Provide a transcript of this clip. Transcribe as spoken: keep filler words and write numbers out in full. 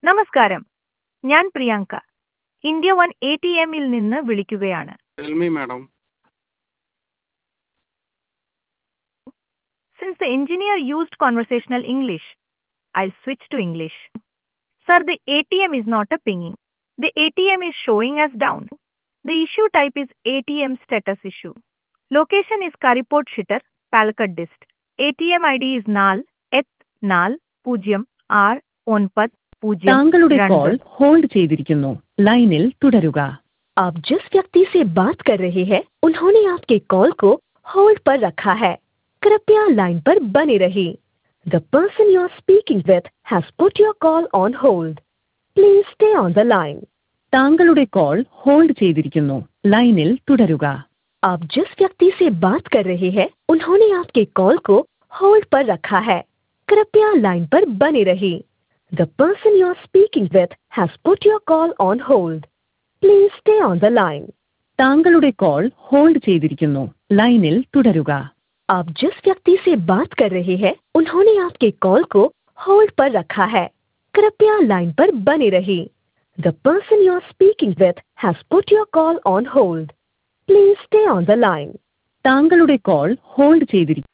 നമസ്കാരം, ഞാൻ Priyanka. India one A T എമ്മിൽ നിന്ന് വിളിക്കുകയാണ്. Tell me, madam. Since the engineer used conversational English, I'll switch to English. Sir, the A T M is not a pinging. The A T M is showing as down. The issue type is A T M status issue. Location is Kariport Shitter, Palakkad Dist. A T M I D is Nal, Et, Nal, Pujyam, R, Onpad, Pujyam, താങ്കളുടെ രണ്ട്. Call hold ചെയ്തിരിക്കുന്നു. ലൈനിൽ തുടരുക. आप जिस व्यक्ति से बात कर रहे हैं उन्होंने आपके कॉल को होल्ड पर रखा है. कृपया लाइन पर बने रहिए. The person you are speaking with has put your call on hold. Please stay on the line. താങ്കളുടെ കോൾ ഹോൾഡ് ചെയ്തിരിക്കുന്നു. ലൈനിൽ തുടരുക. आप जिस व्यक्ति से बात कर रहे हैं उन्होंने आपके कॉल को होल्ड पर रखा है. कृपया लाइन पर बने रहिए. The person you are speaking with has put your call on hold. Please stay on the line. താങ്കളുടെ കോൾ ഹോൾഡ് ചെയ്തിരിക്കുന്നു. ലൈനിൽ തുടരുക. आप जिस व्यक्ति से बात कर रहे हैं उन्होंने आपके कॉल को होल्ड पर रखा है. कृपया लाइन पर बने रहिए. The person you are speaking with has put your call on hold. Please stay on the line. താങ്കളുടെ കോൾ ഹോൾഡ് ചെയ്തിരിക്കുന്നു.